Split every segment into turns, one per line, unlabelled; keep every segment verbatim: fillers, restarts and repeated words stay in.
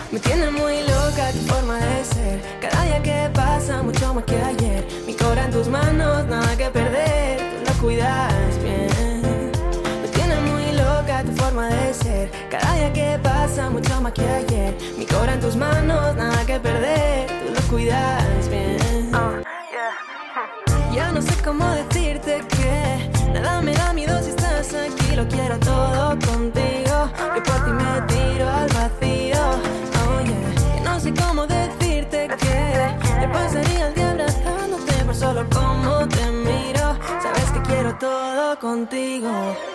Me tiene muy loca tu forma de ser. Cada día que pasa mucho más que ayer. Mi corazón en tus manos, nada que perder. Tú lo cuidas bien. Me tiene muy loca tu forma de ser. Cada día que pasa mucho más que ayer. Mi corazón en tus manos, nada que perder. Tú lo cuidas bien. Oh, yeah. Ya no sé cómo decirte que nada me da miedo si estás aquí. Lo quiero todo contigo. Yo por ti me tiro al vacío. Oh yeah. Y no sé cómo decirte que me pasaría el día abrazándote por solo cómo te miro. Sabes que quiero todo contigo.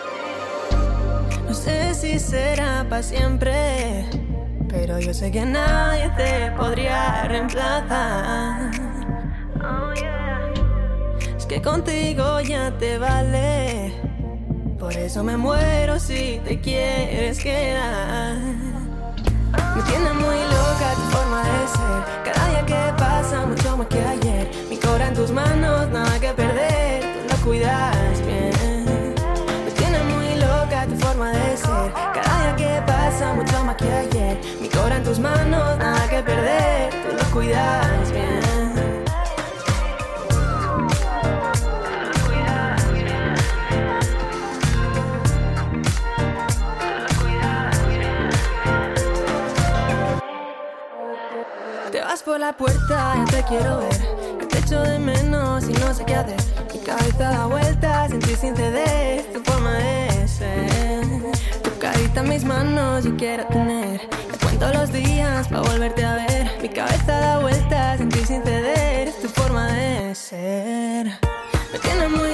No sé si será para siempre, pero yo sé que nadie te podría reemplazar. Oh yeah. Es que contigo ya te vale. Por eso me muero si te quieres quedar. Me tiene muy loca tu forma de ser. Cada día que pasa mucho más que ayer. Mi corazón en tus manos, nada que perder. Tú lo cuidas bien. Me tiene muy loca tu forma de ser. Cada día que pasa mucho más que ayer. Mi corazón en tus manos, nada que perder. Tú lo cuidas bien. Por la puerta, ya te quiero ver. Ya te echo de menos y no sé qué hacer. Mi cabeza da vueltas en ti sin ceder. Tu forma de ser, tu carita en mis manos yo quiero tener. Te cuento los días para volverte a ver. Mi cabeza da vueltas en ti sin ceder. Tu forma de ser me tiene muy